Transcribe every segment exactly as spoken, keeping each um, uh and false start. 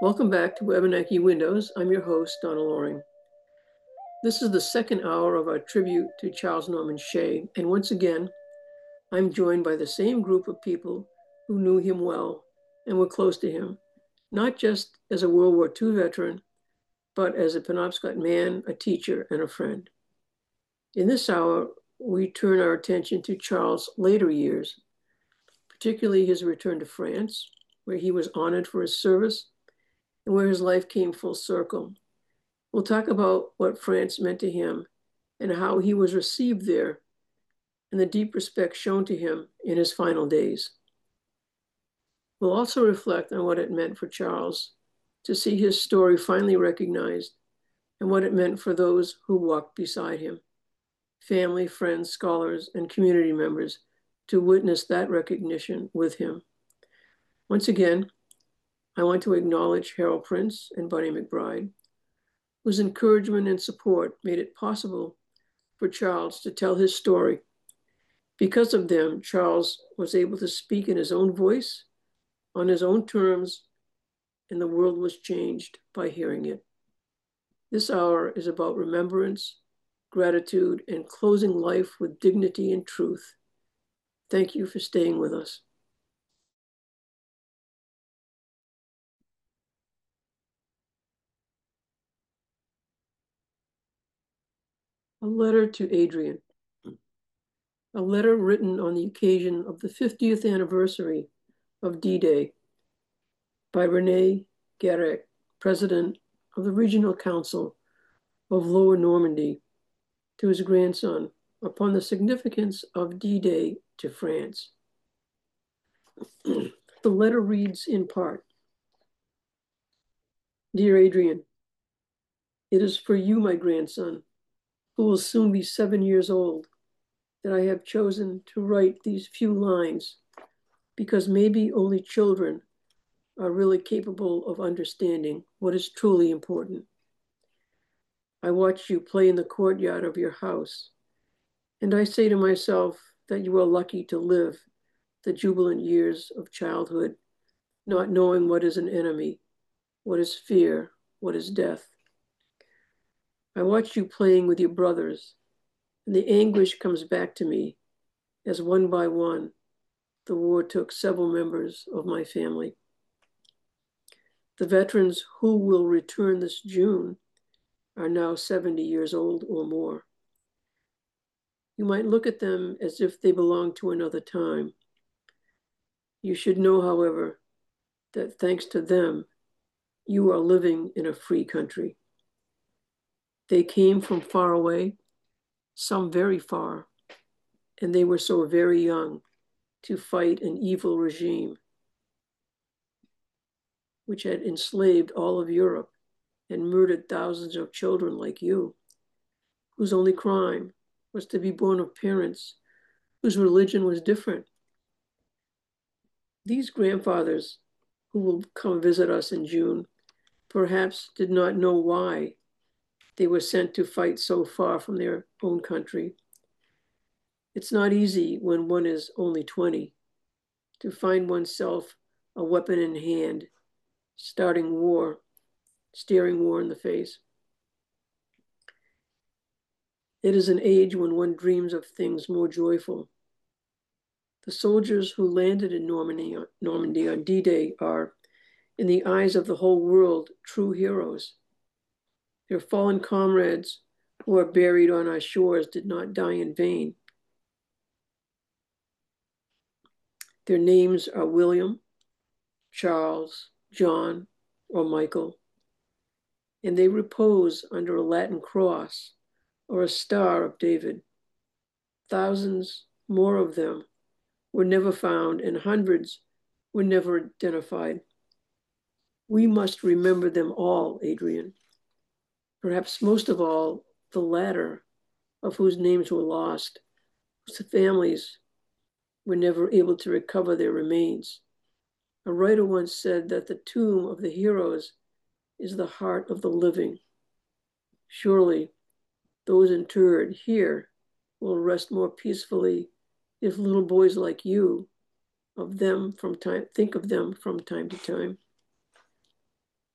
Welcome back to Wabanaki Windows. I'm your host, Donna Loring. This is the second hour of our tribute to Charles Norman Shea, and once again, I'm joined by the same group of people who knew him well and were close to him, not just as a World War Two veteran, but as a Penobscot man, a teacher, and a friend. In this hour, we turn our attention to Charles' later years, particularly his return to France, where he was honored for his service and where his life came full circle. We'll talk about what France meant to him and how he was received there and the deep respect shown to him in his final days. We'll also reflect on what it meant for Charles to see his story finally recognized and what it meant for those who walked beside him, family, friends, scholars, and community members, to witness that recognition with him. Once again, I want to acknowledge Harold Prince and Bunny McBride, whose encouragement and support made it possible for Charles to tell his story. Because of them, Charles was able to speak in his own voice, on his own terms, and the world was changed by hearing it. This hour is about remembrance, gratitude, and closing life with dignity and truth. Thank you for staying with us. A letter to Adrian. A letter written on the occasion of the fiftieth anniversary of D-Day by René Guérec, president of the Regional Council of Lower Normandy, to his grandson upon the significance of D-Day to France. The letter reads in part, Dear Adrian, it is for you, my grandson, who will soon be seven years old, that I have chosen to write these few lines, because maybe only children are really capable of understanding what is truly important. I watch you play in the courtyard of your house, and I say to myself that you are lucky to live the jubilant years of childhood, not knowing what is an enemy, what is fear, what is death. I watch you playing with your brothers, and the anguish comes back to me as one by one, the war took several members of my family. The veterans who will return this June are now seventy years old or more. You might look at them as if they belong to another time. You should know, however, that thanks to them, you are living in a free country. They came from far away, some very far, and they were so very young to fight an evil regime which had enslaved all of Europe and murdered thousands of children like you, whose only crime was to be born of parents whose religion was different. These grandfathers who will come visit us in June perhaps did not know why they were sent to fight so far from their own country. It's not easy when one is only twenty to find oneself a weapon in hand, starting war, staring war in the face. It is an age when one dreams of things more joyful. The soldiers who landed in Normandy, Normandy on D-Day are, in the eyes of the whole world, true heroes. Their fallen comrades who are buried on our shores did not die in vain. Their names are William, Charles, John, or Michael, and they repose under a Latin cross or a Star of David. Thousands more of them were never found, and hundreds were never identified. We must remember them all, Adrian. Perhaps most of all, the latter, of whose names were lost, whose families were never able to recover their remains. A writer once said that the tomb of the heroes is the heart of the living. Surely, those interred here will rest more peacefully if little boys like you of them from time think of them from time to time.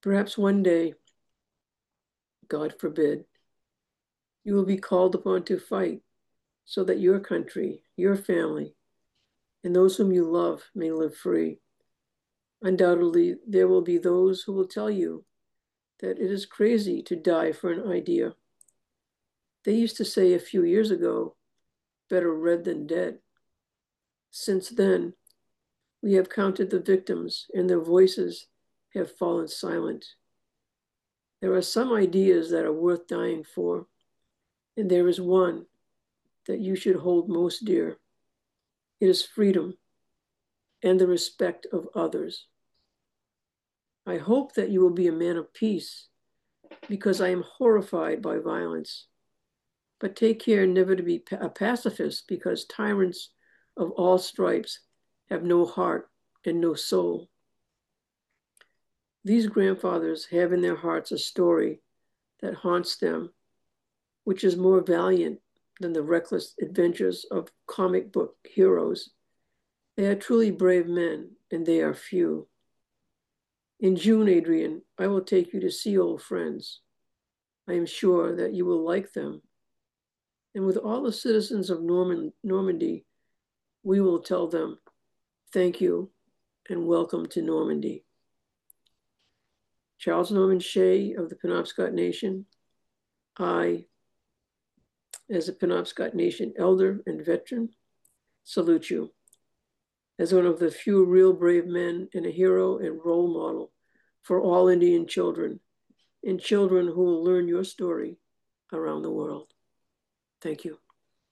Perhaps one day, God forbid, you will be called upon to fight so that your country, your family, and those whom you love may live free. Undoubtedly, there will be those who will tell you that it is crazy to die for an idea. They used to say a few years ago, better red than dead. Since then, we have counted the victims and their voices have fallen silent. There are some ideas that are worth dying for, and there is one that you should hold most dear. It is freedom and the respect of others. I hope that you will be a man of peace, because I am horrified by violence. But take care never to be a pacifist, because tyrants of all stripes have no heart and no soul. These grandfathers have in their hearts a story that haunts them, which is more valiant than the reckless adventures of comic book heroes. They are truly brave men, and they are few. In June, Adrian, I will take you to see old friends. I am sure that you will like them. And with all the citizens of Norman, Normandy, we will tell them, thank you and welcome to Normandy. Charles Norman Shea of the Penobscot Nation, I, as a Penobscot Nation elder and veteran, salute you. As one of the few real brave men and a hero and role model for all Indian children and children who will learn your story around the world. Thank you.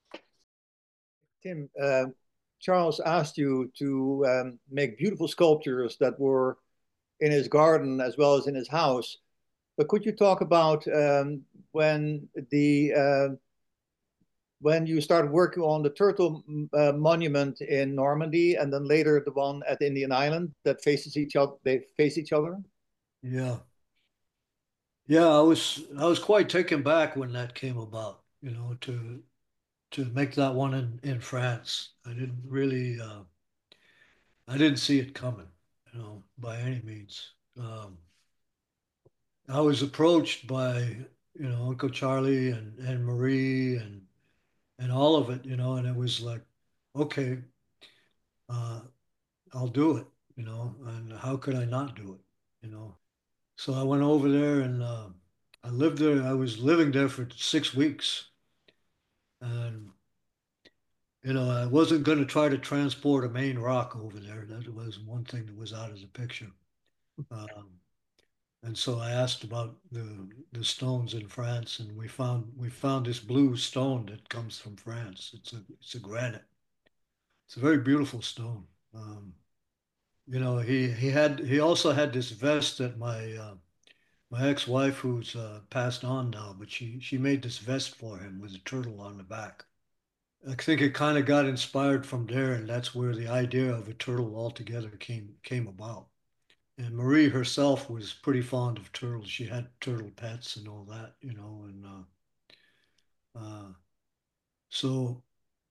Tim, uh, Charles asked you to um, make beautiful sculptures that were in his garden as well as in his house. But could you talk about um, when the uh, when you started working on the turtle uh, monument in Normandy, and then later the one at Indian Island that faces each other? They face each other. Yeah. Yeah, I was I was quite taken back when that came about, you know, to to make that one in in France. I didn't really uh I didn't see it coming, you know, by any means. Um I was approached by, you know, Uncle Charlie and and Marie and and all of it, you know, and it was like, okay, uh I'll do it, you know, and how could I not do it, you know? So I went over there and uh, I lived there. I was living there for six weeks. And, you know, I wasn't going to try to transport a main rock over there. That was one thing that was out of the picture. Um, and so I asked about the the stones in France, and we found we found this blue stone that comes from France. It's a it's a granite. It's a very beautiful stone. Um, you know, he he had he also had this vest that my uh, my ex-wife, who's uh, passed on now, but she she made this vest for him with a turtle on the back. I think it kind of got inspired from there, and that's where the idea of a turtle altogether came came about. And Marie herself was pretty fond of turtles. She had turtle pets and all that, you know. And uh, uh, so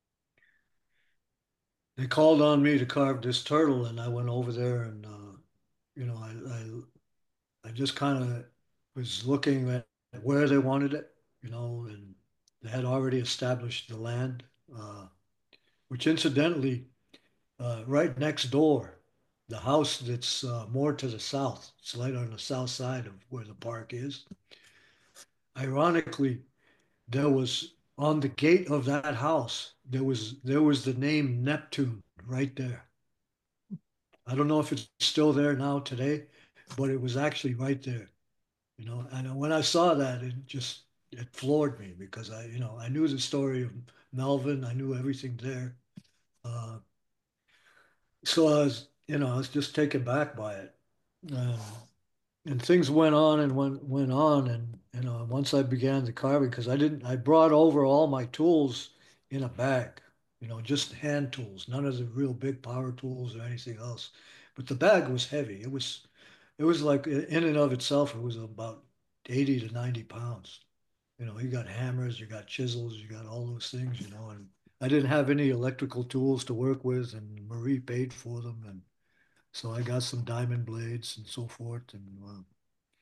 they called on me to carve this turtle, and I went over there, and uh, you know, I I, I just kind of was looking at where they wanted it, you know, and they had already established the land, uh, which incidentally uh, right next door, the house that's uh, more to the south, it's right on the south side of where the park is. Ironically, there was on the gate of that house, there was there was the name Neptune right there. I don't know if it's still there now today, but it was actually right there, you know. And when I saw that, it just it floored me because I, you know, I knew the story of Melvin, I knew everything there. Uh, so I was, you know, I was just taken back by it. Um, and things went on and went went on, and you know, once I began the carving, because I didn't, I brought over all my tools in a bag, you know, just hand tools, none of the real big power tools or anything else. But the bag was heavy. It was, it was like in and of itself, it was about eighty to ninety pounds. You know, you got hammers, you got chisels, you got all those things, you know, and I didn't have any electrical tools to work with, and Marie paid for them, and so I got some diamond blades and so forth, and uh,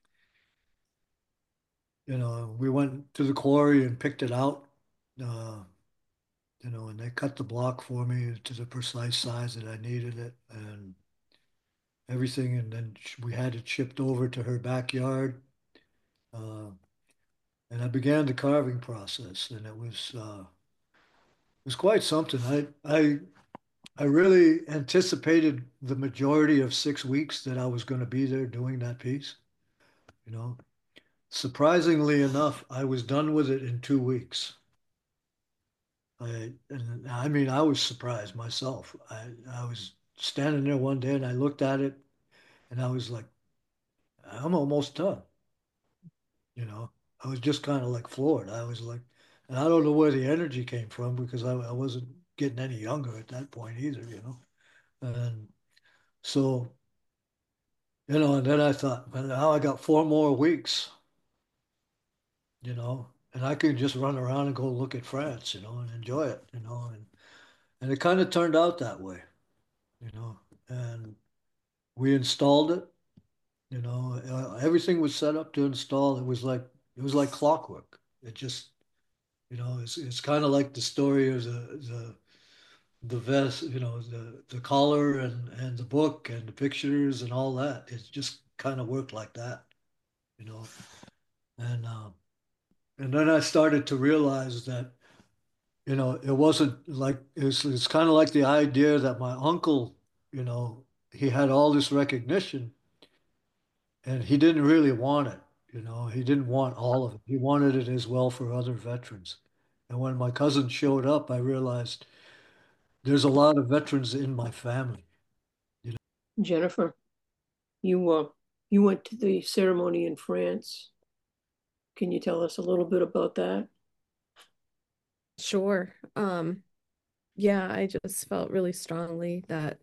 you know, we went to the quarry and picked it out, uh, you know, and they cut the block for me to the precise size that I needed it and everything. And then we had it shipped over to her backyard. Uh, and I began the carving process, and it was uh, it was quite something. I I I really anticipated the majority of six weeks that I was going to be there doing that piece. You know, surprisingly enough, I was done with it in two weeks. I and I mean, I was surprised myself. I I was standing there one day and I looked at it and I was like, I'm almost done. You know, I was just kind of like floored. I was like, and I don't know where the energy came from because I, I wasn't getting any younger at that point either, you know. And so, you know, and then I thought, well, now I got four more weeks, you know, and I could just run around and go look at France, you know, and enjoy it, you know, and and it kind of turned out that way, you know, and we installed it, you know, uh, everything was set up to install. It was like it was like clockwork. It just, you know, it's it's kind of like the story of the the the vest, you know, the the collar and and the book and the pictures and all that. It just kind of worked like that, you know, and um, and then I started to realize that, you know, it wasn't like it's it's kind of like the idea that my uncle, you know, he had all this recognition and he didn't really want it. You know, he didn't want all of it. He wanted it as well for other veterans. And when my cousin showed up, I realized there's a lot of veterans in my family. You know, Jennifer, you uh, you went to the ceremony in France. Can you tell us a little bit about that? Sure. Um, yeah, I just felt really strongly that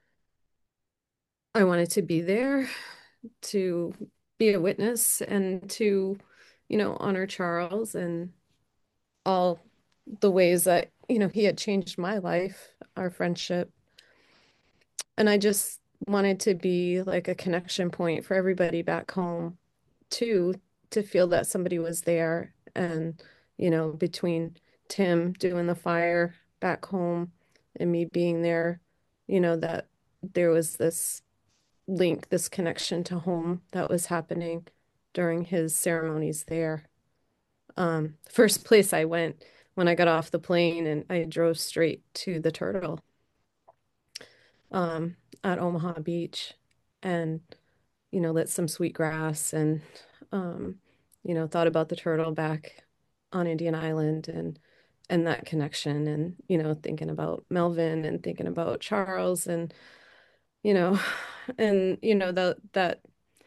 I wanted to be there to be a witness and to, you know, honor Charles and all the ways that, you know, he had changed my life, our friendship. And I just wanted to be like a connection point for everybody back home too, to feel that somebody was there. And, you know, between Tim doing the fire back home and me being there, you know, that there was this link, this connection to home that was happening during his ceremonies there. Um, first place I went when I got off the plane and I drove straight to the Turtle um, at Omaha Beach and, you know, lit some sweet grass and, um, you know, thought about the turtle back on Indian Island and and that connection and, you know, thinking about Melvin and thinking about Charles and, you know, and, you know, the, that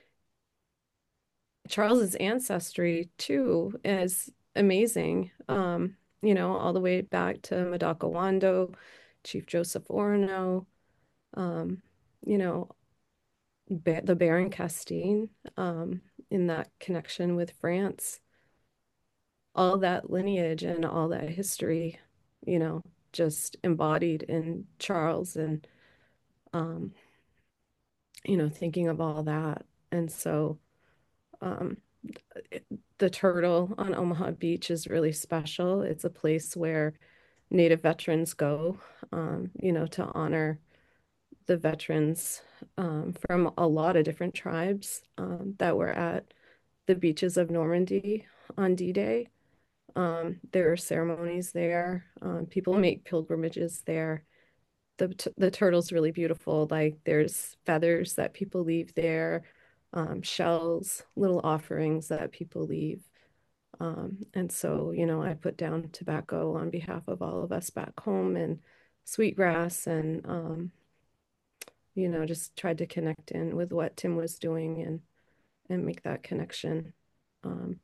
Charles's ancestry too is amazing. Um, you know, all the way back to Madaka Wando, Chief Joseph Orono, um, you know, ba the Baron Castine, um, in that connection with France, all that lineage and all that history, you know, just embodied in Charles and, um, you know, thinking of all that. And so, um, it- the Turtle on Omaha Beach is really special. It's a place where Native veterans go, um, you know, to honor the veterans um, from a lot of different tribes um, that were at the beaches of Normandy on D-Day. Um, there are ceremonies there. Um, people make pilgrimages there. The t- the turtle's really beautiful. Like there's feathers that people leave there, um, shells, little offerings that people leave. Um, and so, you know, I put down tobacco on behalf of all of us back home and sweetgrass and, um, you know, just tried to connect in with what Tim was doing and and make that connection. Um,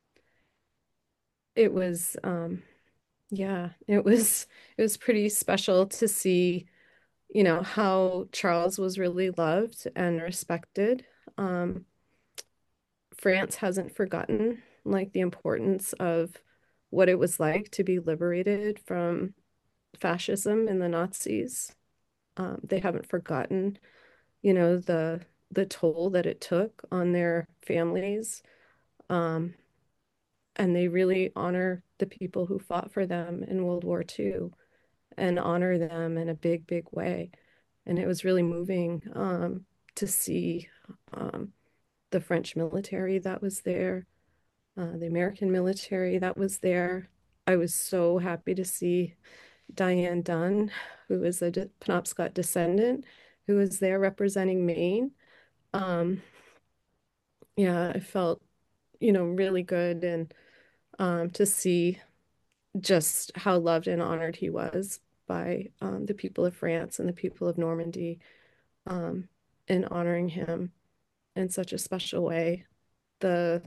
it was, um, yeah, it was it was pretty special to see, you know, how Charles was really loved and respected. Um, France hasn't forgotten like the importance of what it was like to be liberated from fascism and the Nazis. Um, they haven't forgotten, you know, the the toll that it took on their families. Um, and they really honor the people who fought for them in World War Two and honor them in a big, big way. And it was really moving um, to see um, the French military that was there, uh, the American military that was there. I was so happy to see Diane Dunn, who is a de Penobscot descendant, who was there representing Maine. Um, yeah, I felt, you know, really good and um, to see just how loved and honored he was by um, the people of France and the people of Normandy um, in honoring him in such a special way. The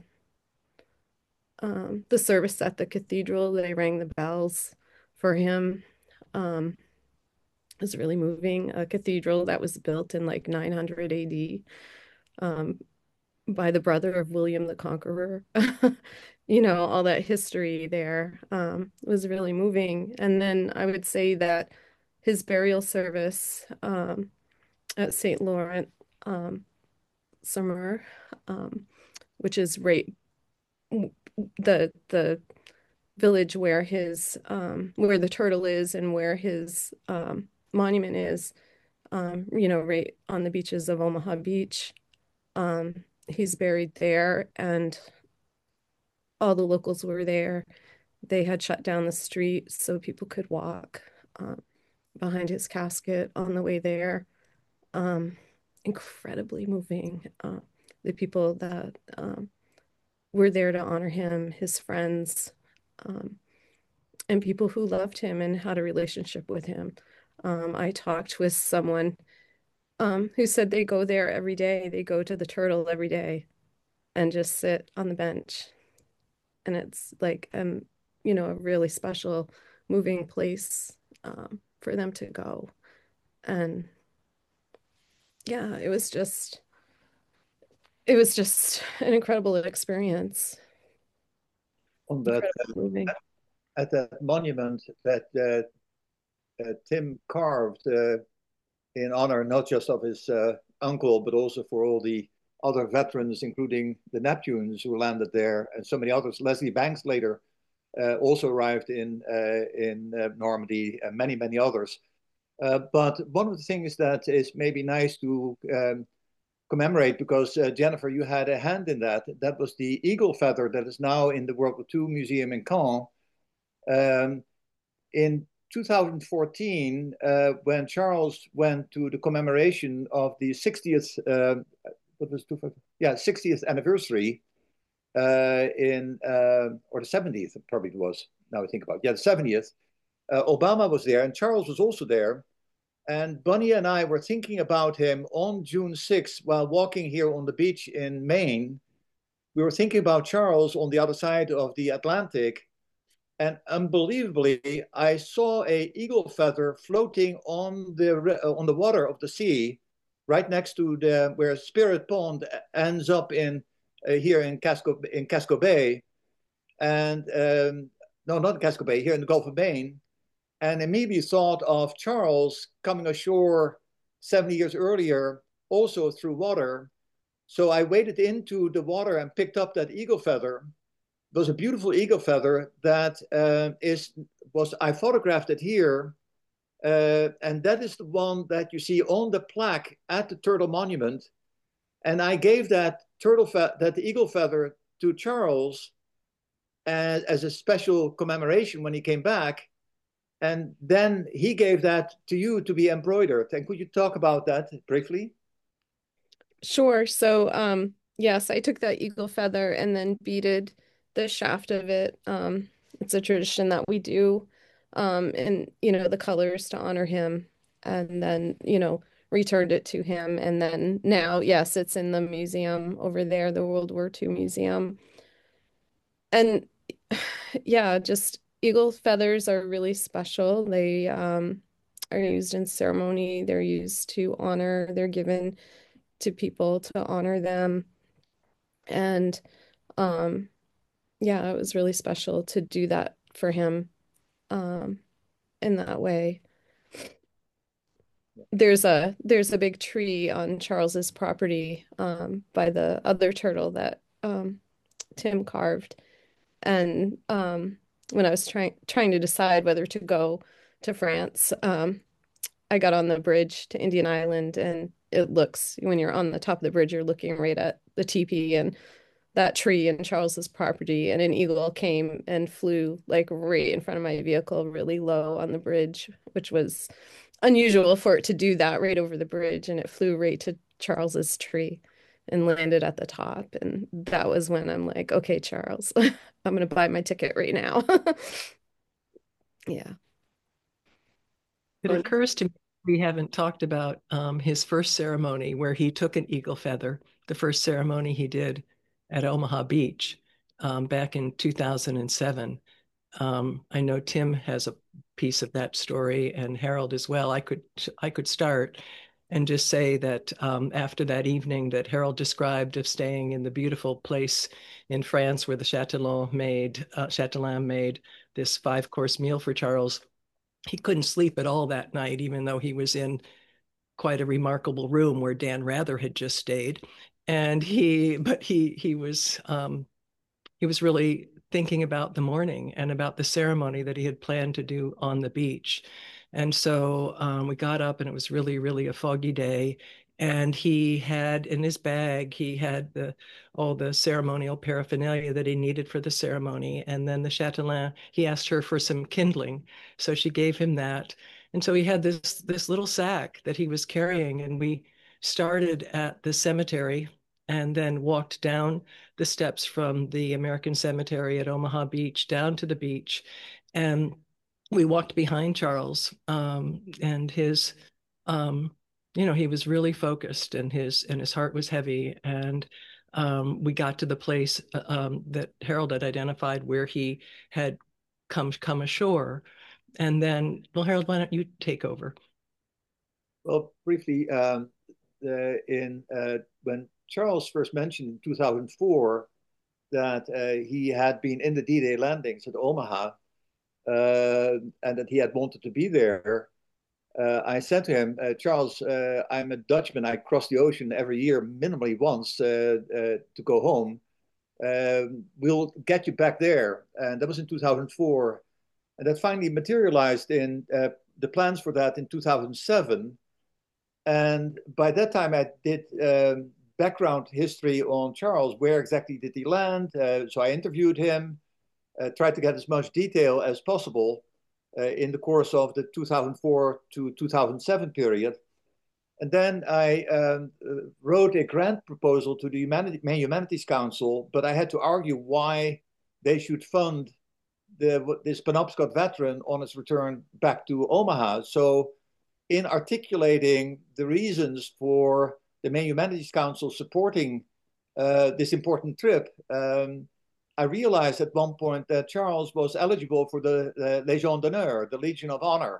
um, the service at the cathedral, they rang the bells for him. Um, it was really moving. A cathedral that was built in like nine hundred A D um, by the brother of William the Conqueror. You know, all that history there um, was really moving. And then I would say that his burial service um, at Saint Laurent um, Summer, um, which is right the the village where his um, where the turtle is and where his um, monument is, um, you know, right on the beaches of Omaha Beach. Um, he's buried there, and all the locals were there. They had shut down the street so people could walk um, behind his casket on the way there. Um, incredibly moving. Uh, the people that um, were there to honor him, his friends, um, and people who loved him and had a relationship with him. Um, I talked with someone um, who said they go there every day. They go to the Turtle every day and just sit on the bench. And it's like, um, you know, a really special, moving place um, for them to go. And yeah, it was just, it was just an incredible experience. On that, Incredibly moving. at that monument that uh, uh, Tim carved uh, in honor not just of his uh, uncle, but also for all the other veterans, including the Neptunes who landed there, and so many others. Leslie Banks later uh, also arrived in uh, in uh, Normandy, and many many others. Uh, but one of the things that is maybe nice to um, commemorate, because uh, Jennifer, you had a hand in that. That was the eagle feather that is now in the World War Two Museum in Caen. Um, in two thousand fourteen, uh, when Charles went to the commemoration of the sixtieth, uh, what was two, yeah, sixtieth anniversary uh, in, uh, or the seventieth, probably it was, now I think about it. Yeah, the seventieth, uh, Obama was there and Charles was also there. And Bunny and I were thinking about him on June sixth while walking here on the beach in Maine. We were thinking about Charles on the other side of the Atlantic. And unbelievably, I saw a eagle feather floating on the uh, on the water of the sea, right next to the where Spirit Pond ends up in uh, here in Casco in Casco Bay, and um, no, not Casco Bay, here in the Gulf of Maine, and immediately thought of Charles coming ashore seventy years earlier, also through water. So I waded into the water and picked up that eagle feather. It was a beautiful eagle feather that uh, is was I photographed it here, uh, and that is the one that you see on the plaque at the Turtle Monument. And I gave that turtle fe- that eagle feather to Charles as, as a special commemoration when he came back, and then he gave that to you to be embroidered. And could you talk about that briefly? Sure. So, um, yes, I took that eagle feather and then beaded the shaft of it. Um, it's a tradition that we do, um, and you know, the colors to honor him, and then, you know, returned it to him. And then now, yes, it's in the museum over there, the World War Two museum. And yeah, just eagle feathers are really special. They um, are used in ceremony. They're used to honor. They're given to people to honor them. And um, yeah, it was really special to do that for him um, in that way. There's a there's a big tree on Charles's property um, by the other turtle that um, Tim carved. And um, when I was trying trying to decide whether to go to France, um, I got on the bridge to Indian Island, and it looks, when you're on the top of the bridge, you're looking right at the teepee and that tree and Charles's property, and an eagle came and flew like right in front of my vehicle, really low on the bridge, which was unusual for it to do that right over the bridge, and it flew right to Charles's tree and landed at the top. And that was when I'm like, okay, Charles, I'm gonna buy my ticket right now. Yeah. It occurs to me we haven't talked about um, his first ceremony where he took an eagle feather, the first ceremony he did at Omaha Beach um, back in two thousand seven. Um, I know Tim has a piece of that story, and Harold as well. I could I could start and just say that um, after that evening that Harold described of staying in the beautiful place in France where the Chatelain made uh, Chatelain made this five-course meal for Charles, he couldn't sleep at all that night, even though he was in quite a remarkable room where Dan Rather had just stayed. And he, but he, he was, um, he was really thinking about the morning and about the ceremony that he had planned to do on the beach. And so um, we got up, and it was really, really a foggy day. And he had in his bag, he had the, all the ceremonial paraphernalia that he needed for the ceremony. And then the Chatelain, he asked her for some kindling. So she gave him that. And so he had this, this little sack that he was carrying. And we started at the cemetery and then walked down the steps from the American Cemetery at Omaha Beach down to the beach. And we walked behind Charles, um, and his, um, you know, he was really focused, and his and his heart was heavy. And um, we got to the place uh, um, that Harold had identified where he had come come ashore. And then, well, Harold, why don't you take over? Well, briefly, um, the, in uh, when Charles first mentioned in two thousand four that uh, he had been in the D-Day landings at Omaha, uh, and that he had wanted to be there, uh, I said to him, uh, Charles, uh, I'm a Dutchman. I cross the ocean every year, minimally once, uh, uh, to go home. Uh, we'll get you back there. And that was in two thousand four. And that finally materialized in uh, the plans for that in two thousand seven. And by that time, I did um, background history on Charles. Where exactly did he land? Uh, so I interviewed him, uh, tried to get as much detail as possible uh, in the course of the two thousand four to two thousand seven period. And then I um, uh, wrote a grant proposal to the Humanity, Maine Humanities Council, but I had to argue why they should fund the, this Penobscot veteran on his return back to Omaha. So in articulating the reasons for the Maine Humanities Council supporting uh, this important trip, um, I realized at one point that Charles was eligible for the uh, Légion d'honneur, the Legion of Honor.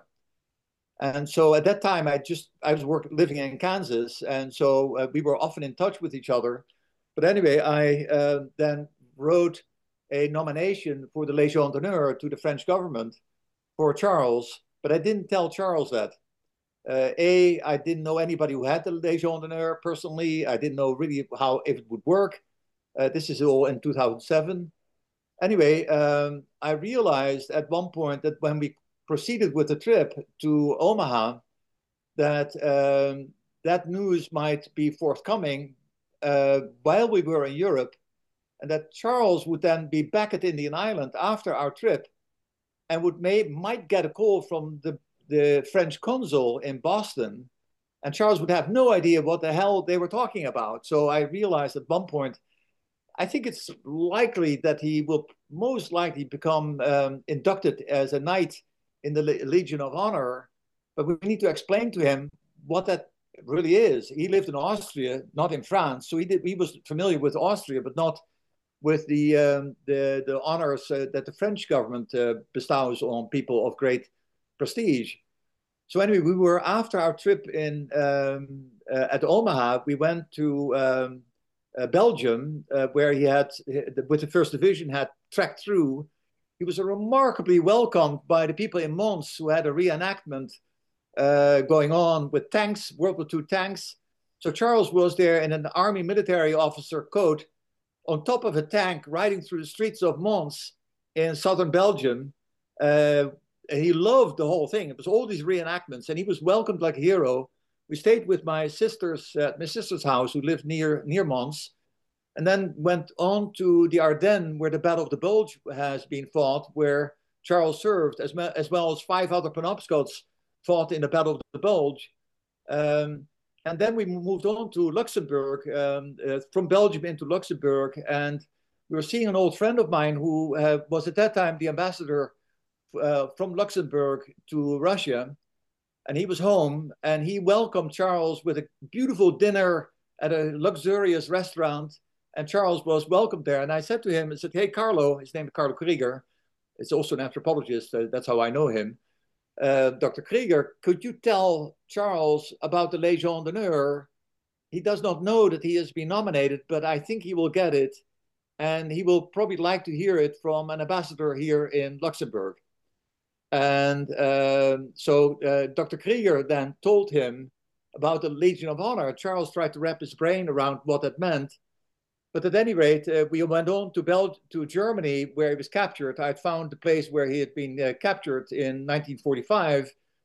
And so at that time, I just, I was working, living in Kansas. And so uh, we were often in touch with each other. But anyway, I uh, then wrote a nomination for the Légion d'honneur to the French government for Charles, but I didn't tell Charles that. Uh, a, I didn't know anybody who had the Légion d'honneur personally. I didn't know really how if it would work. Uh, this is all in two thousand seven. Anyway, um, I realized at one point that when we proceeded with the trip to Omaha, that um, that news might be forthcoming uh, while we were in Europe, and that Charles would then be back at Indian Island after our trip, and would may might get a call from the the French consul in Boston, and Charles would have no idea what the hell they were talking about. So I realized at one point, I think it's likely that he will most likely become um, inducted as a knight in the Legion of Honor, but we need to explain to him what that really is. He lived in Austria, not in France, so he did. He was familiar with Austria, but not with the um, the, the honors uh, that the French government uh, bestows on people of great prestige. So anyway, we were after our trip in um, uh, at Omaha. We went to um, uh, Belgium, uh, where he had, with the First Division, had trekked through. He was remarkably welcomed by the people in Mons, who had a reenactment uh, going on with tanks, World War Two tanks. So Charles was there in an army military officer coat, on top of a tank riding through the streets of Mons in southern Belgium. Uh, and he loved the whole thing. It was all these reenactments, and he was welcomed like a hero. We stayed with my sister's at my sister's house, who lived near near Mons, and then went on to the Ardennes, where the Battle of the Bulge has been fought, where Charles served, as, as well as five other Penobscots fought in the Battle of the Bulge. Um, and then we moved on to Luxembourg, um, uh, from Belgium into Luxembourg, and we were seeing an old friend of mine who uh, was at that time the ambassador uh, from Luxembourg to Russia, and he was home, and he welcomed Charles with a beautiful dinner at a luxurious restaurant, and Charles was welcomed there. And I said to him, I said, hey, Carlo, his name is Carlo Krieger, it's also an anthropologist, uh, that's how I know him. Uh, Doctor Krieger, could you tell Charles about the Légion d'honneur? He does not know that he has been nominated, but I think he will get it. And he will probably like to hear it from an ambassador here in Luxembourg. And uh, so uh, Doctor Krieger then told him about the Legion of Honor. Charles tried to wrap his brain around what that meant. But at any rate, uh, we went on to Bel to Germany, where he was captured. I had found the place where he had been uh, captured in nineteen forty-five.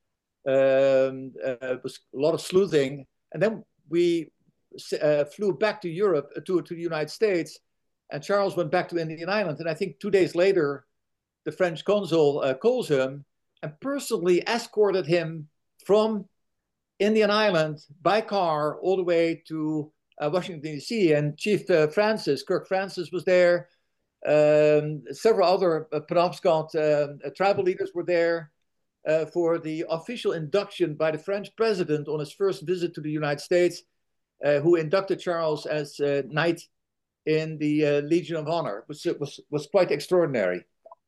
Um, uh, it was a lot of sleuthing. And then we uh, flew back to Europe, uh, to, to the United States. And Charles went back to Indian Island. And I think two days later, the French consul uh, calls him and personally escorted him from Indian Island by car all the way to uh, Washington, D C. And Chief uh, Francis, Kirk Francis was there. Um, several other uh, Penobscot uh, tribal leaders were there uh, for the official induction by the French president on his first visit to the United States, uh, who inducted Charles as uh, knight in the uh, Legion of Honor, which was, was quite extraordinary.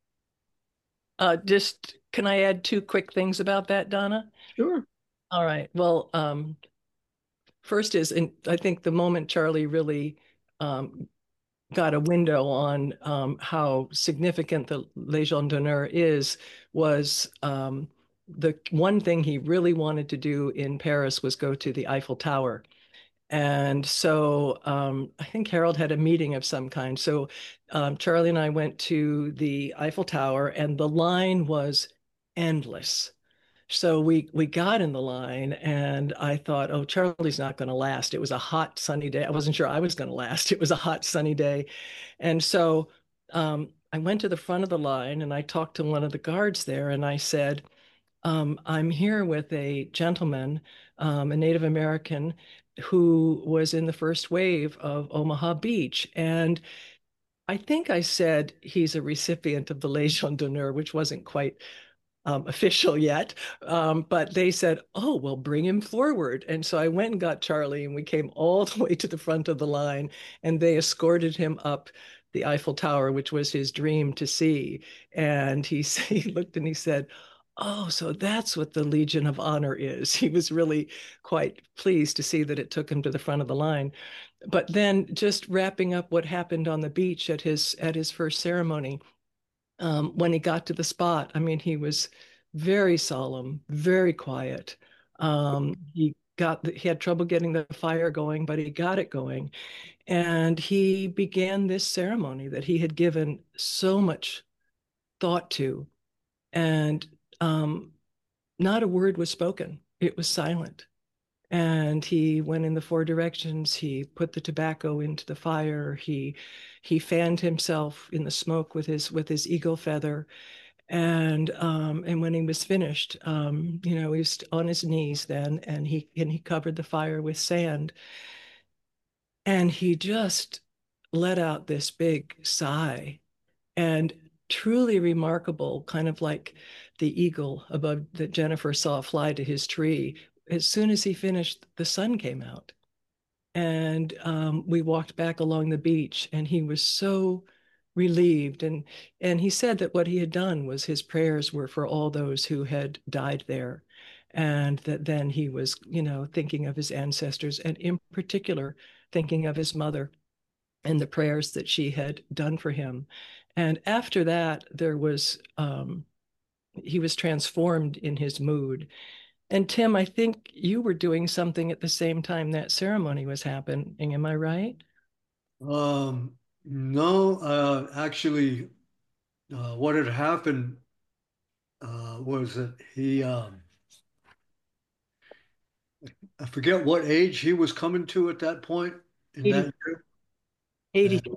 Uh, just, can I add two quick things about that, Donna? Sure. All right. Well, um, first is, and I think the moment Charlie really um, got a window on um, how significant the Légion d'honneur is was um, the one thing he really wanted to do in Paris was go to the Eiffel Tower. And so um, I think Harold had a meeting of some kind. So um, Charlie and I went to the Eiffel Tower, and the line was endless. So we we got in the line, and I thought, oh, Charlie's not going to last. It was a hot, sunny day. I wasn't sure I was going to last. It was a hot, sunny day. And so um, I went to the front of the line, and I talked to one of the guards there, and I said, um, I'm here with a gentleman, um, a Native American, who was in the first wave of Omaha Beach. And I think I said he's a recipient of the Légion d'honneur, which wasn't quite um, official yet. Um, but they said, oh, well, bring him forward. And so I went and got Charlie, and we came all the way to the front of the line, and they escorted him up the Eiffel Tower, which was his dream to see. And he, he looked and he said, oh, so that's what the Legion of Honor is. He was really quite pleased to see that it took him to the front of the line. But then just wrapping up what happened on the beach at his at his first ceremony, um, when he got to the spot, I mean, he was very solemn, very quiet. Um, he got the, he had trouble getting the fire going, but he got it going. And he began this ceremony that he had given so much thought to. And um, not a word was spoken. It was silent. And he went in the four directions. He put the tobacco into the fire. He he fanned himself in the smoke with his with his eagle feather. And um, and when he was finished, um, you know, he was on his knees then, and he and he covered the fire with sand. And he just let out this big sigh, and truly remarkable, kind of like the eagle above that Jennifer saw fly to his tree. As soon as he finished, the sun came out. And um, we walked back along the beach, and he was so relieved. And, and he said that what he had done was his prayers were for all those who had died there. And that then he was, you know, thinking of his ancestors, and in particular, thinking of his mother and the prayers that she had done for him. And after that, there was, um, he was transformed in his mood. And Tim, I think you were doing something at the same time that ceremony was happening. Am I right? Um, No, uh, actually, uh, what had happened uh, was that he, um, I forget what age he was coming to at that point in eighty, that year. eighty. And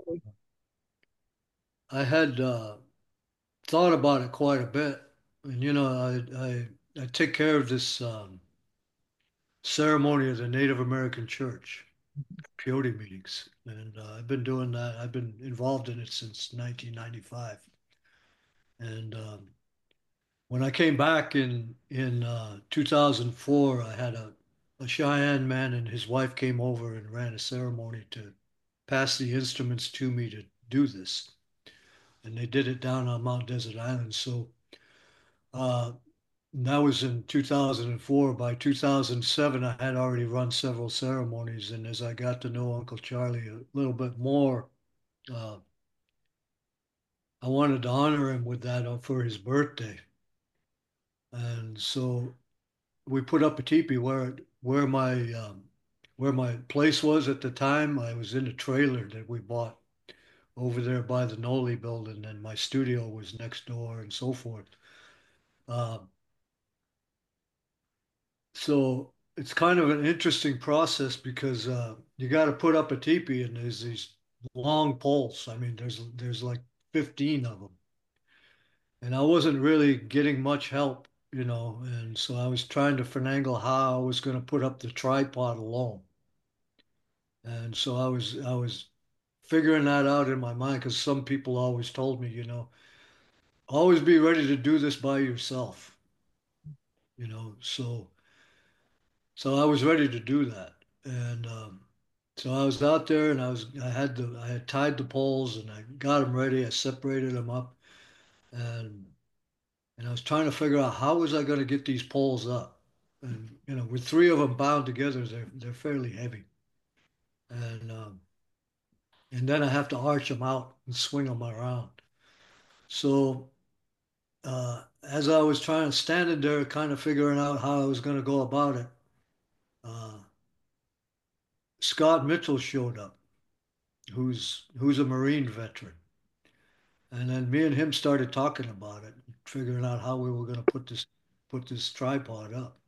I had uh, thought about it quite a bit. And, you know, I, I, I take care of this um, ceremony of the Native American Church, peyote meetings. And uh, I've been doing that. I've been involved in it since nineteen ninety-five. And um, when I came back in in uh, two thousand four, I had a, a Cheyenne man and his wife came over and ran a ceremony to pass the instruments to me to do this. And they did it down on Mount Desert Island. So uh, that was in two thousand four. By two thousand seven, I had already run several ceremonies. And as I got to know Uncle Charlie a little bit more, uh, I wanted to honor him with that for his birthday. And so we put up a teepee where where my um, where my place was at the time. I was in a trailer that we bought over there by the Noli building, and my studio was next door, and so forth. Uh, so it's kind of an interesting process because uh, you got to put up a teepee, and there's these long poles. I mean, there's there's like fifteen of them, and I wasn't really getting much help, you know, and so I was trying to finagle how I was going to put up the tripod alone. And so I was I was figuring that out in my mind because some people always told me, you know, always be ready to do this by yourself, you know. So so I was ready to do that, and um, so I was out there and I was I had the I had tied the poles and I got them ready. I separated them up, and and I was trying to figure out how was I going to get these poles up, and you know, with three of them bound together, they're they're fairly heavy, and um, and then I have to arch them out and swing them around. So uh, as I was trying to standing there, kind of figuring out how I was going to go about it, uh, Scott Mitchell showed up, who's who's a Marine veteran, and then me and him started talking about it, figuring out how we were going to put this put this tripod up.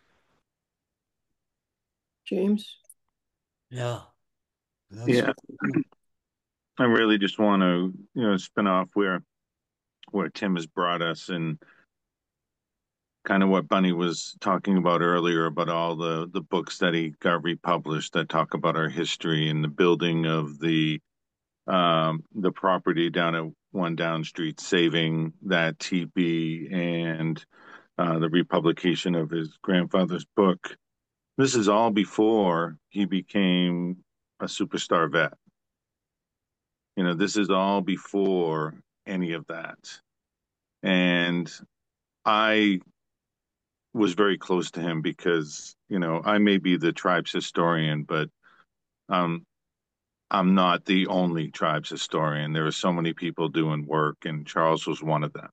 James? Yeah, that's Yeah, I really just want to, you know, spin off where where Tim has brought us and kind of what Bunny was talking about earlier about all the the books that he got republished that talk about our history and the building of the um the property down at One Down Street, saving that teepee and uh, the republication of his grandfather's book. This is all before he became a superstar vet. You know, this is all before any of that. And I was very close to him because, you know, I may be the tribe's historian, but um, I'm not the only tribe's historian. There are so many people doing work, and Charles was one of them.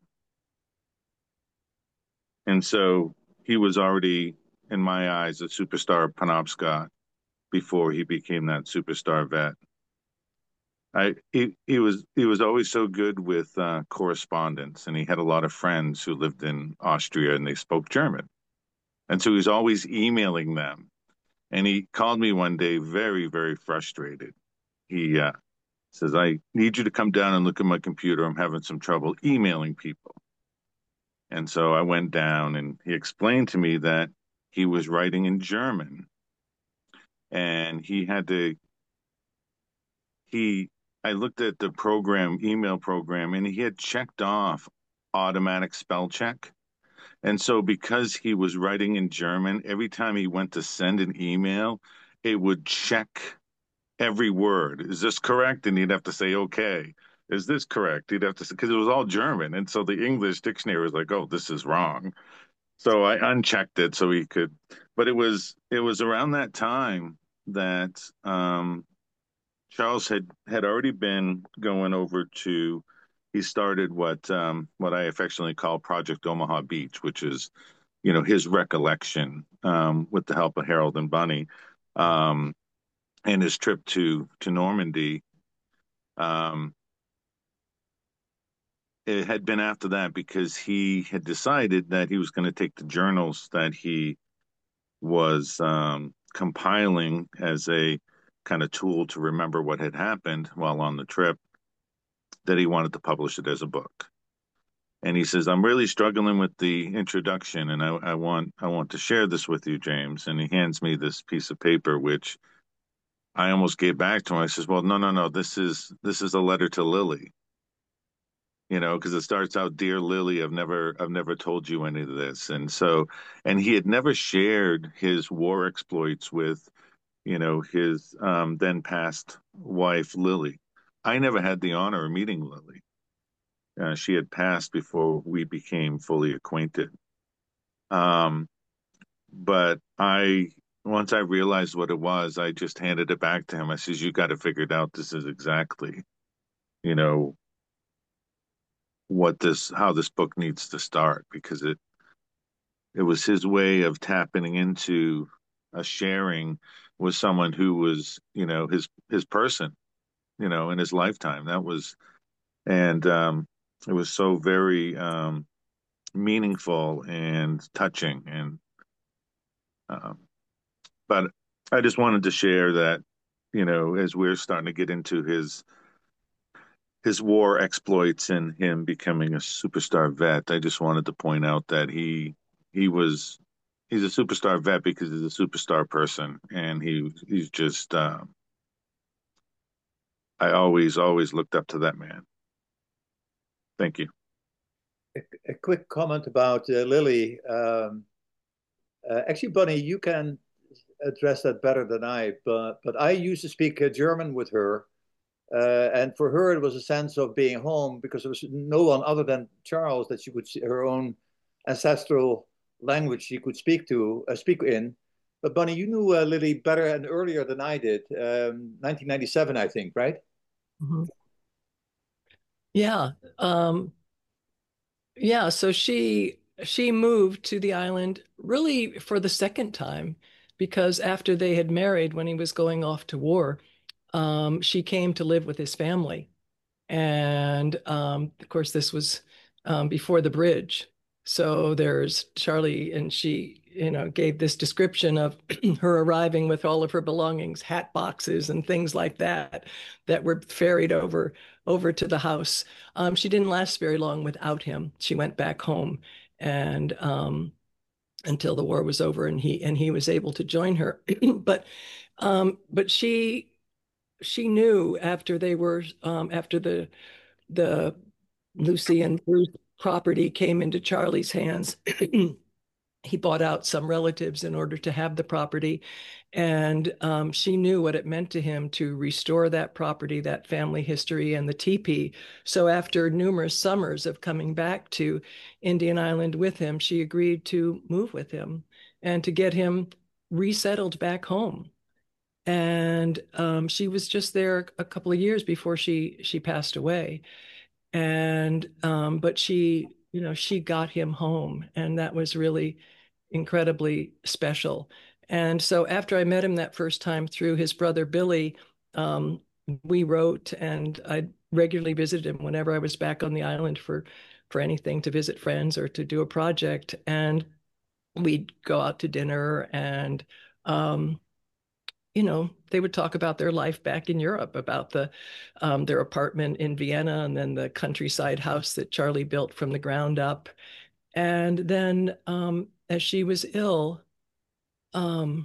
And so he was already, in my eyes, a superstar Penobscot before he became that superstar vet. I he, he was he was always so good with uh, correspondence, and he had a lot of friends who lived in Austria and they spoke German, and so he was always emailing them. And he called me one day, very very frustrated. He uh, says, "I need you to come down and look at my computer. I'm having some trouble emailing people." And so I went down, and he explained to me that he was writing in German, and he had to he I looked at the program, email program, and he had checked off automatic spell check. And so because he was writing in German, every time he went to send an email, it would check every word. Is this correct? And he'd have to say, okay. Is this correct? He'd have to say, because it was all German. And so the English dictionary was like, oh, this is wrong. So I unchecked it so he could, but it was it was around that time that um Charles had had already been going over to. He started what um, what I affectionately call Project Omaha Beach, which is, you know, his recollection um, with the help of Harold and Bunny, um, and his trip to to Normandy. Um, it had been after that because he had decided that he was going to take the journals that he was um, compiling as a kind of tool to remember what had happened while on the trip, that he wanted to publish it as a book. And he says, I'm really struggling with the introduction, and I, I want I want to share this with you, James. And he hands me this piece of paper, which I almost gave back to him. I says, well, no, no, no, this is this is a letter to Lily, you know, because it starts out, Dear Lily, I've never I've never told you any of this. And so, and he had never shared his war exploits with, you know, his um, then passed wife, Lily. I never had the honor of meeting Lily. Uh, she had passed before we became fully acquainted. Um, but I, once I realized what it was, I just handed it back to him. I says, you got to figure it out. This is exactly, you know, what this, how this book needs to start, because it, it was his way of tapping into a sharing with someone who was, you know, his, his person, you know, in his lifetime. That was, and, um, it was so very, um, meaningful and touching. And, um, but I just wanted to share that, you know, as we're starting to get into his his war exploits and him becoming a superstar vet, I just wanted to point out that he he was he's a superstar vet because he's a superstar person, and he he's just um, I always always looked up to that man. Thank you. A, a quick comment about uh, Lily. Um, uh, actually, Bunny, you can address that better than I, but but I used to speak uh, German with her, uh, and for her it was a sense of being home because there was no one other than Charles that she could her own ancestral language she could speak to uh, speak in. But Bunny, you knew uh, Lily better and earlier than I did, um, nineteen ninety-seven, I think, right? Mm-hmm. Yeah. Um, yeah. So she she moved to the island really for the second time, because after they had married, when he was going off to war, um, she came to live with his family. And um, of course, this was um, before the bridge. So there's Charlie, and she, you know, gave this description of her arriving with all of her belongings, hat boxes and things like that, that were ferried over over to the house. Um, she didn't last very long without him. She went back home, and um, until the war was over, and he and he was able to join her. but um, but she she knew after they were um, after the the Lucy and Bruce property came into Charlie's hands. He bought out some relatives in order to have the property. And um, she knew what it meant to him to restore that property, that family history, and the teepee. So after numerous summers of coming back to Indian Island with him, she agreed to move with him and to get him resettled back home. And um, she was just there a couple of years before she she passed away. And um, but she, you know, she got him home, and that was really incredibly special. And so after I met him that first time through his brother Billy, um, we wrote, and I regularly visited him whenever I was back on the island for for anything, to visit friends or to do a project. And we'd go out to dinner, and um, you know, they would talk about their life back in Europe, about the um, their apartment in Vienna, and then the countryside house that Charlie built from the ground up. And then um, as she was ill, um,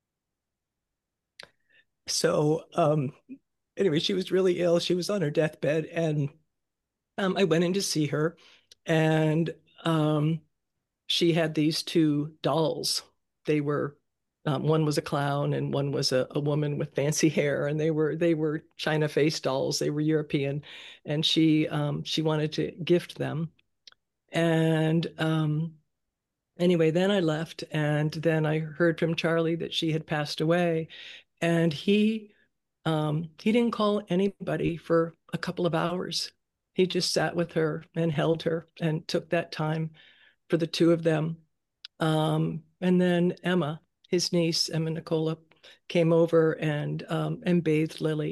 so um, anyway, she was really ill. She was on her deathbed, and um, I went in to see her, and um, she had these two dolls. They were um, one was a clown and one was a, a woman with fancy hair, and they were they were China face dolls. They were European, and she um, she wanted to gift them. And um, anyway, then I left, and then I heard from Charlie that she had passed away, and he um, he didn't call anybody for a couple of hours. He just sat with her and held her and took that time for the two of them. Um, and then Emma, his niece, Emma Nicola, came over and um, and bathed Lily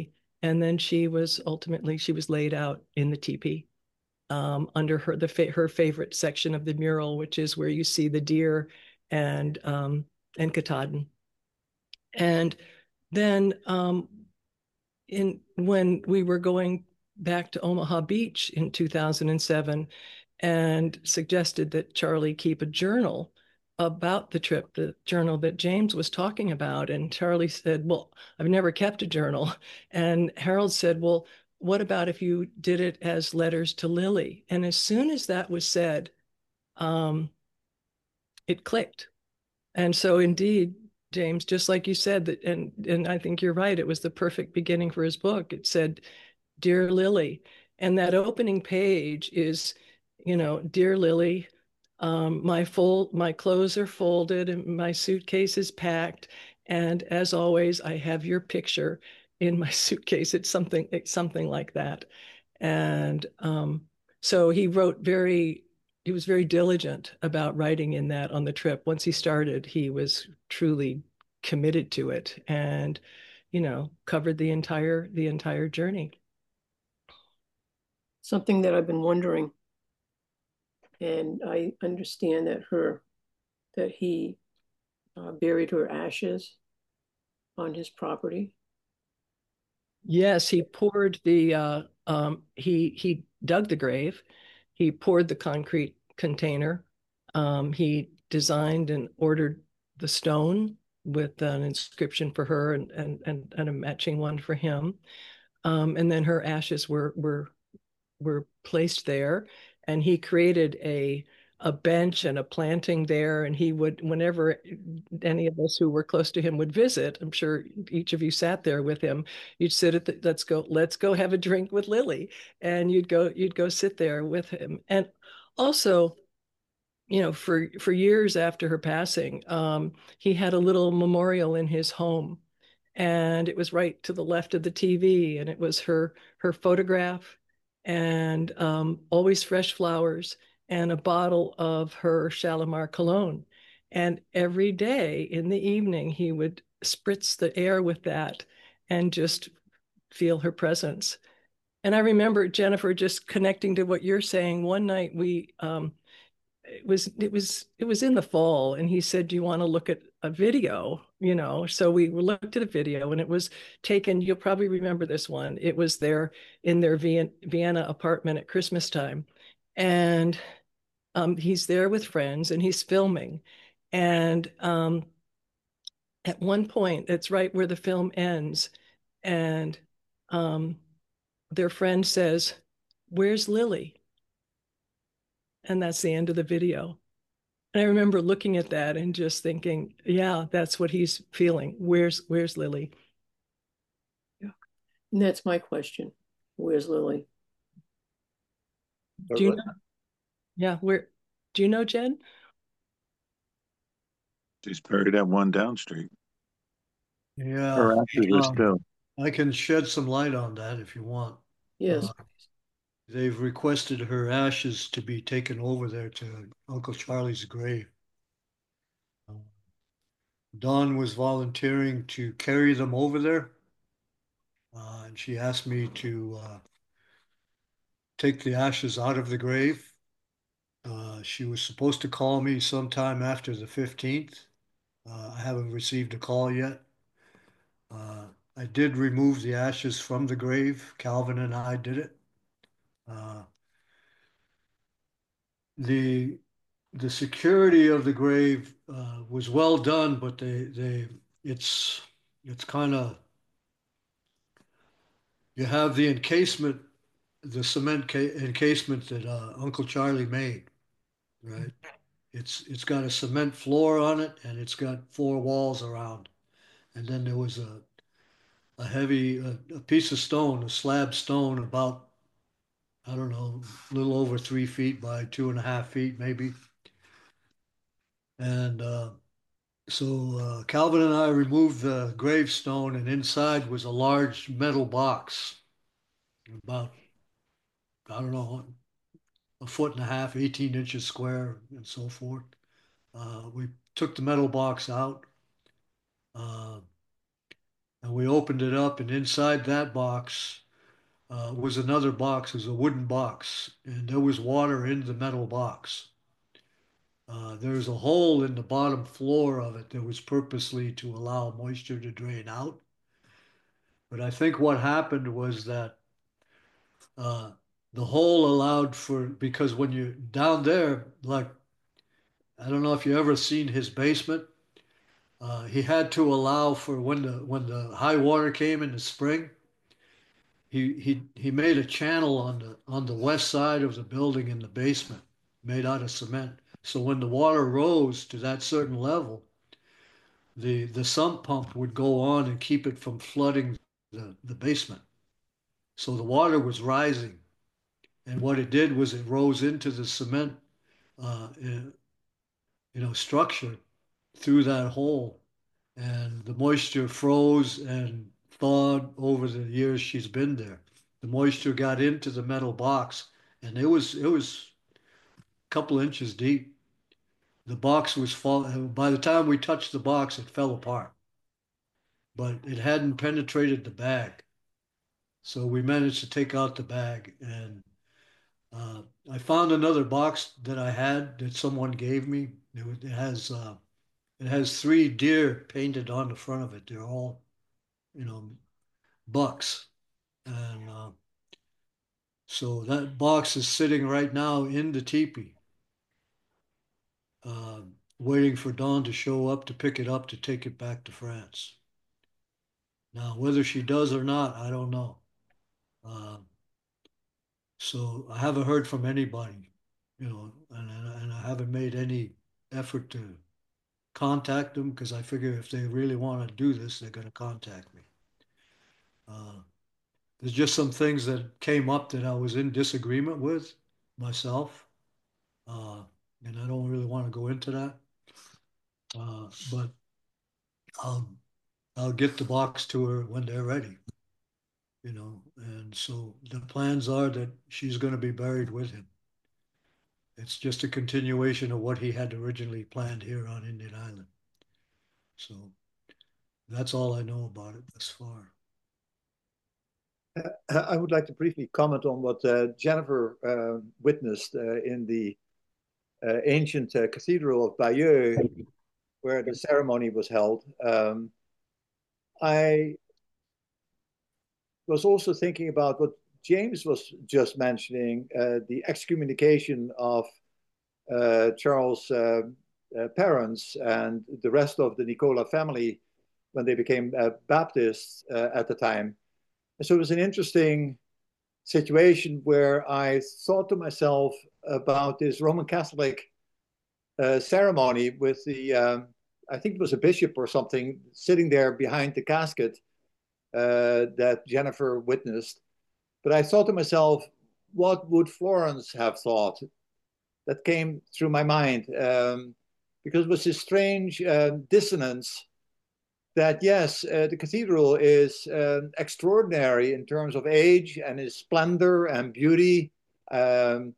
And then she was ultimately, she was laid out in the teepee um, under her, the her favorite section of the mural, which is where you see the deer and, um, and Katahdin. And then um, in when we were going back to Omaha Beach in two thousand seven and suggested that Charlie keep a journal about the trip, the journal that James was talking about. And Charlie said, well, I've never kept a journal. And Harold said, well, what about if you did it as letters to Lily? And as soon as that was said, um, it clicked. And so indeed, James, just like you said, that, and and I think you're right, it was the perfect beginning for his book. It said, Dear Lily. And that opening page is, you know, Dear Lily, um, my fold, my clothes are folded and my suitcase is packed. And as always, I have your picture in my suitcase. It's something, it's something like that. And um, so he wrote very, he was very diligent about writing in that on the trip. Once he started, he was truly committed to it and, you know, covered the entire, the entire journey. Something that I've been wondering, and I understand that her, that he uh, buried her ashes on his property. Yes, he poured the uh, um, he he dug the grave. He poured the concrete container. Um, he designed and ordered the stone with an inscription for her and and and, and a matching one for him. Um, and then her ashes were were were placed there, and he created a a bench and a planting there. And he would, whenever any of us who were close to him would visit, I'm sure each of you sat there with him. You'd sit at the, let's go, let's go have a drink with Lily, and you'd go, you'd go sit there with him. And also, you know, for for years after her passing, um, he had a little memorial in his home, and it was right to the left of the T V, and it was her her photograph, and um, always fresh flowers, and a bottle of her Shalimar cologne. And every day in the evening, he would spritz the air with that, and just feel her presence. And I remember, Jennifer, just connecting to what you're saying. One night we um, it was it was it was in the fall, and he said, do you want to look at a video, you know? So we looked at a video, and it was taken, you'll probably remember this one, it was there in their Vienna apartment at Christmas time. And um, he's there with friends, and he's filming. And um, at one point, it's right where the film ends, and um, their friend says, where's Lily? And that's the end of the video. And I remember looking at that and just thinking, yeah, that's what he's feeling. Where's where's Lily? Yeah. And that's my question. Where's Lily? Do you know? Yeah, where do you know, Jen? She's buried at one Down Street. Yeah, Her ashes are um, still. I can shed some light on that if you want. Yes. Uh, they've requested her ashes to be taken over there to Uncle Charlie's grave. Uh, Dawn was volunteering to carry them over there, uh, and she asked me to uh, take the ashes out of the grave. Uh, she was supposed to call me sometime after the fifteenth. Uh, I haven't received a call yet. Uh, I did remove the ashes from the grave. Calvin and I did it. Uh, the the security of the grave uh, was well done, but they they it's it's kind of, you have the encasement, the cement ca- encasement that uh, Uncle Charlie made, right? It's it's got a cement floor on it, and it's got four walls around, and then there was a a heavy a, a piece of stone, a slab stone, about, I don't know, a little over three feet by two and a half feet maybe, and uh, so uh, Calvin and I removed the gravestone, and inside was a large metal box, about, I don't know, a foot and a half, eighteen inches square, and so forth. Uh, we took the metal box out. Uh, And we opened it up, and inside that box uh, was another box. It was a wooden box, and there was water in the metal box. Uh, there's a hole in the bottom floor of it that was purposely to allow moisture to drain out. But I think what happened was that uh, the hole allowed for, because when you're down there, like, I don't know if you ever seen his basement. Uh, he had to allow for when the when the high water came in the spring. He he he made a channel on the on the west side of the building in the basement, made out of cement. So when the water rose to that certain level, the the sump pump would go on and keep it from flooding the, the basement. So the water was rising, and what it did was it rose into the cement, uh, you know, structure through that hole, and the moisture froze and thawed over the years she's been there. The moisture got into the metal box, and it was it was a couple inches deep. The box was fall. By the time we touched the box, it fell apart, but it hadn't penetrated the bag. So we managed to take out the bag, and uh, I found another box that I had that someone gave me. It, it has uh, it has three deer painted on the front of it. They're all, you know, bucks. And uh, so that box is sitting right now in the teepee, uh, waiting for Dawn to show up to pick it up to take it back to France. Now, whether she does or not, I don't know. Uh, so I haven't heard from anybody, you know, and, and I haven't made any effort to contact them because I figure if they really want to do this, they're going to contact me. Uh, there's just some things that came up that I was in disagreement with myself. Uh, and I don't really want to go into that. Uh, but I'll I'll get the box to her when they're ready, you know. And so the plans are that she's going to be buried with him. It's just a continuation of what he had originally planned here on Indian Island. So that's all I know about it thus far. Uh, I would like to briefly comment on what uh, Jennifer uh, witnessed uh, in the uh, ancient uh, cathedral of Bayeux, where the ceremony was held. Um, I was also thinking about what James was just mentioning, uh, the excommunication of uh, Charles' uh, uh, parents and the rest of the Nicola family when they became uh, Baptists uh, at the time. And so it was an interesting situation where I thought to myself about this Roman Catholic uh, ceremony with the, um, I think it was a bishop or something, sitting there behind the casket uh, that Jennifer witnessed. But I thought to myself, what would Florence have thought? That came through my mind um, because it was this strange uh, dissonance that, yes, uh, the cathedral is uh, extraordinary in terms of age and its splendor and beauty. Um,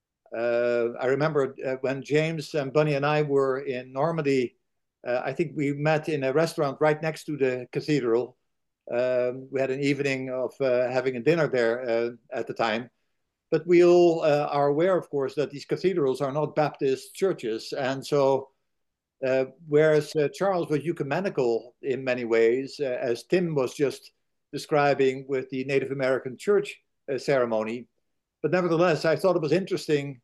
uh, I remember uh, when James and Bunny and I were in Normandy, uh, I think we met in a restaurant right next to the cathedral. Um, we had an evening of uh, having a dinner there uh, at the time. But we all uh, are aware, of course, that these cathedrals are not Baptist churches. And so, uh, whereas uh, Charles was ecumenical in many ways, uh, as Tim was just describing with the Native American church uh, ceremony, but nevertheless, I thought it was interesting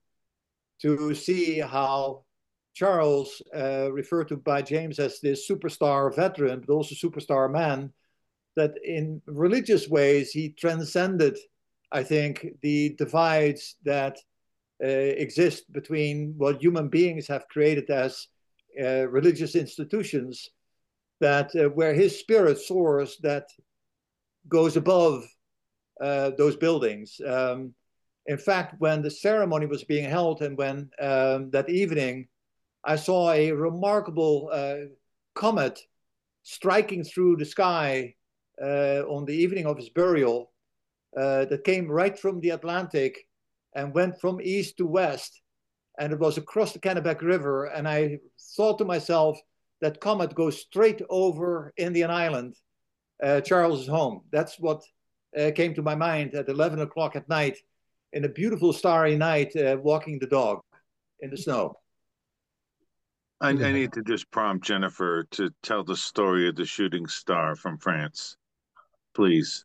to see how Charles, uh, referred to by James as this superstar veteran, but also superstar man, that in religious ways he transcended, I think, the divides that uh, exist between what human beings have created as uh, religious institutions, that uh, where his spirit soars, that goes above uh, those buildings. Um, in fact, when the ceremony was being held and when um, that evening, I saw a remarkable uh, comet striking through the sky uh, on the evening of his burial. Uh, that came right from the Atlantic and went from east to west. And it was across the Kennebec River. And I thought to myself, that comet goes straight over Indian Island. uh, Charles is home. That's what uh, came to my mind at eleven o'clock at night, in a beautiful starry night, uh, walking the dog in the snow. I, I need to just prompt Jennifer to tell the story of the shooting star from France, please.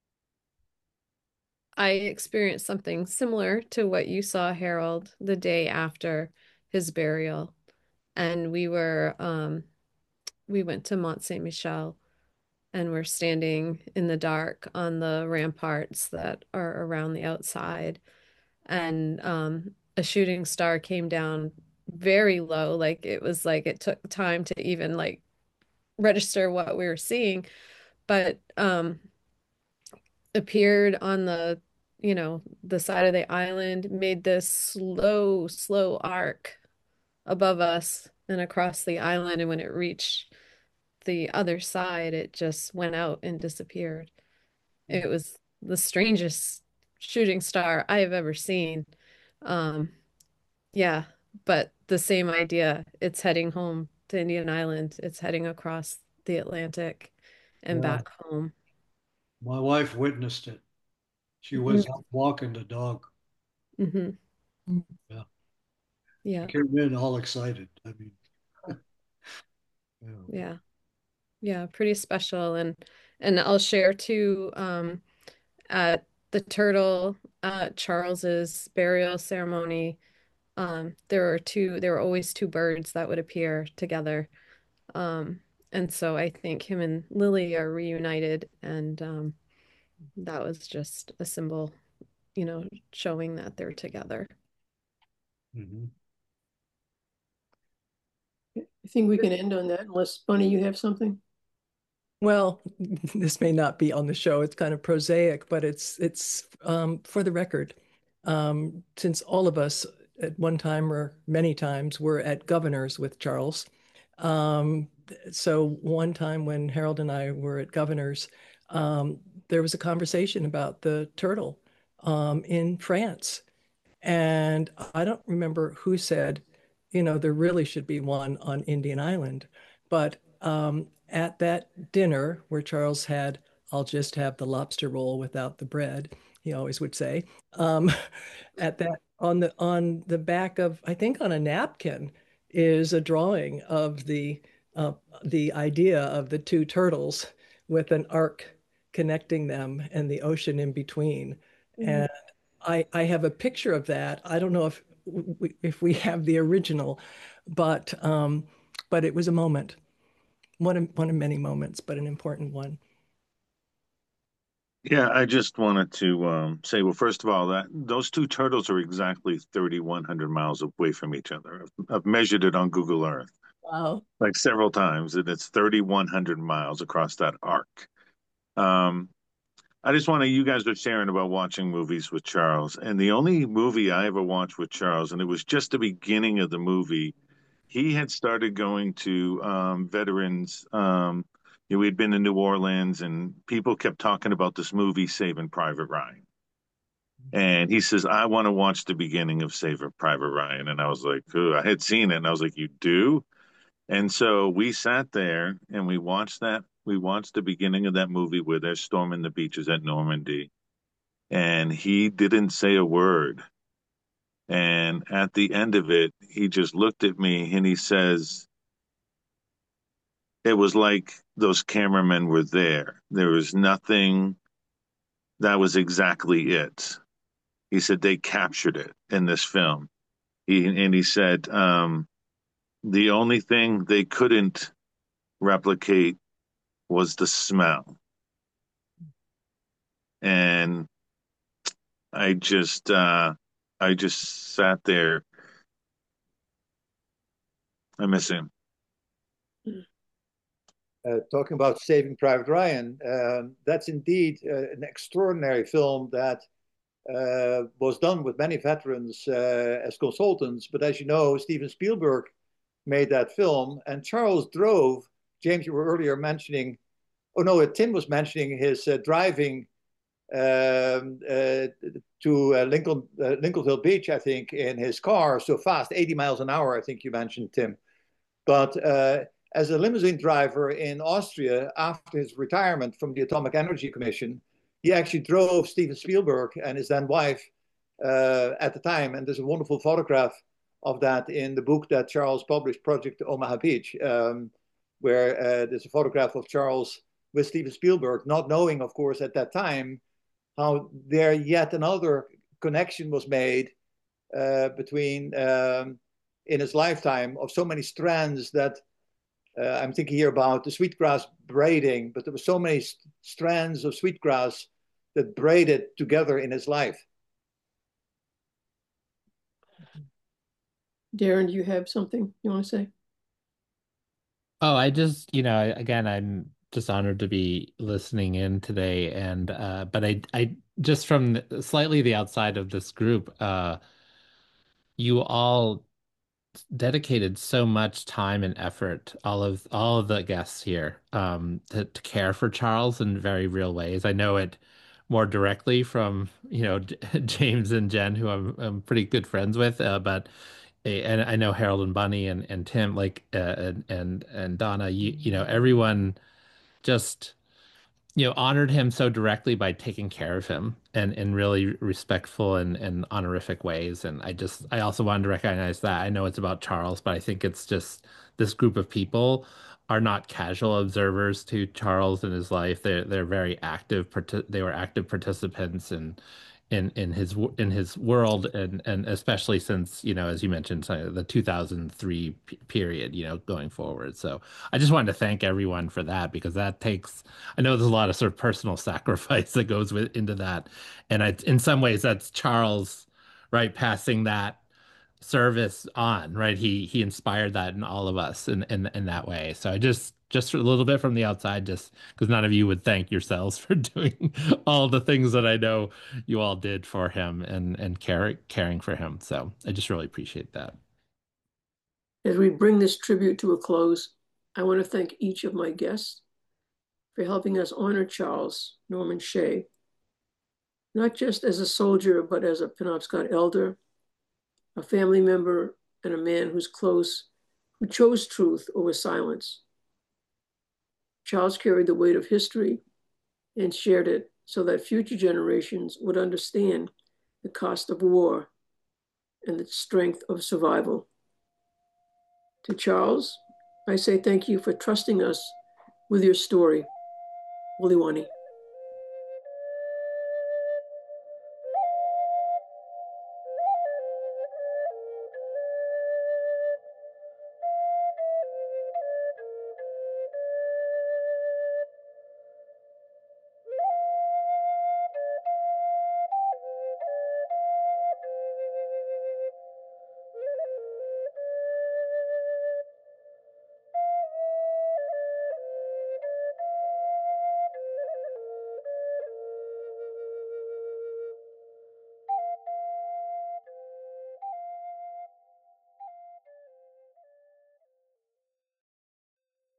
I experienced something similar to what you saw, Harold, the day after his burial. And we were, um, we went to Mont Saint-Michel and we're standing in the dark on the ramparts that are around the outside. And um, a shooting star came down very low. Like it was like it took time to even like register what we were seeing, but um, appeared on the, you know, the side of the island, made this slow, slow arc above us and across the island. And when it reached the other side, it just went out and disappeared. It was the strangest shooting star I have ever seen. Um, yeah, but the same idea. It's heading home to Indian Island. It's heading across the Atlantic and Yeah. back home. My wife witnessed it. She was out walking the dog. Mm-hmm. Yeah. Yeah. She came in all excited. I mean, yeah. Yeah. Yeah, pretty special. And and I'll share too, um, at the Turtle, uh, Charles's burial ceremony, um, there were two, there were always two birds that would appear together. Um, and so I think him and Lily are reunited, and um, that was just a symbol, you know, showing that they're together. Mm-hmm. I think we can end on that unless, Bunny, you have something? Well, this may not be on the show. It's kind of prosaic, but it's it's um, for the record. Um, since all of us at one time or many times were at Governor's with Charles. Um, so one time when Harold and I were at Governor's, um, there was a conversation about the turtle um, in France. And I don't remember who said, you know, there really should be one on Indian Island. But um, at that dinner where Charles had, I'll just have the lobster roll without the bread, he always would say, um, at that on the on the back of, I think on a napkin is a drawing of the uh, the idea of the two turtles with an arc connecting them and the ocean in between. Mm-hmm. And I, I have a picture of that. I don't know if we, if we have the original, but um, but it was a moment, one of one of many moments, but an important one. Yeah, I just wanted to um, say, well, first of all, that those two turtles are exactly thirty-one hundred miles away from each other. I've, I've measured it on Google Earth Wow. like several times, and it's thirty-one hundred miles across that arc. Um, I just want to, you guys are sharing about watching movies with Charles. And the only movie I ever watched with Charles, and it was just the beginning of the movie, he had started going to um, veterans. Um, you know, we'd been in New Orleans and people kept talking about this movie, Saving Private Ryan. And he says, I want to watch the beginning of Saving Private Ryan. And I was like, oh, I had seen it. And I was like, you do? And so we sat there and we watched that. We watched the beginning of that movie where they're storming the beaches at Normandy. And he didn't say a word. And at the end of it, he just looked at me and he says, it was like those cameramen were there. There was nothing. That was exactly it. He said they captured it in this film. He, and he said, um, the only thing they couldn't replicate was the smell. And I just, uh, I just sat there. I miss him. Uh, talking about Saving Private Ryan, um, that's indeed uh, an extraordinary film that uh, was done with many veterans uh, as consultants. But as you know, Steven Spielberg made that film, and Charles drove. James, you were earlier mentioning, oh no, Tim was mentioning his uh, driving um, uh, to uh, Lincoln, uh, Lincolnville Beach, I think, in his car so fast, eighty miles an hour, I think you mentioned, Tim. But uh, as a limousine driver in Austria after his retirement from the Atomic Energy Commission. He actually drove Steven Spielberg and his then wife uh, at the time. And there's a wonderful photograph of that in the book that Charles published, Project Omaha Beach, um, where uh, there's a photograph of Charles with Steven Spielberg, not knowing, of course, at that time, how there yet another connection was made uh, between, um, in his lifetime, of so many strands that uh, I'm thinking here about the sweetgrass braiding, but there were so many st strands of sweetgrass that braided together in his life. Darren, do you have something you want to say? Oh, I just, you know, again, I'm just honored to be listening in today. And, uh, but I, I just from the, slightly the outside of this group, uh, you all dedicated so much time and effort, all of all of the guests here, um, to, to care for Charles in very real ways. I know it more directly from, you know, J James and Jen, who I'm, I'm pretty good friends with, uh, but and I know Harold and Bunny and and Tim, like uh, and and and Donna, you you know, everyone just you know honored him so directly by taking care of him and in really respectful and and honorific ways. And I just I also wanted to recognize that. I know it's about Charles, but I think it's just this group of people are not casual observers to Charles and his life. They're they're very active. parti- They were active participants in in in his w- in his world, and and especially since, you know, as you mentioned, so the two thousand three p period, you know, going forward. So I just wanted to thank everyone for that, because that takes, I know there's a lot of sort of personal sacrifice that goes with into that. And I, in some ways that's Charles, right, passing that service on, right? He he inspired that in all of us in in, in that way. So I just just a little bit from the outside, just because none of you would thank yourselves for doing all the things that I know you all did for him and and care, caring for him. So I just really appreciate that. As we bring this tribute to a close, I want to thank each of my guests for helping us honor Charles Norman Shea, not just as a soldier, but as a Penobscot elder, a family member, and a man who's close, who chose truth over silence. Charles carried the weight of history and shared it so that future generations would understand the cost of war and the strength of survival. To Charles, I say thank you for trusting us with your story. Uliwani.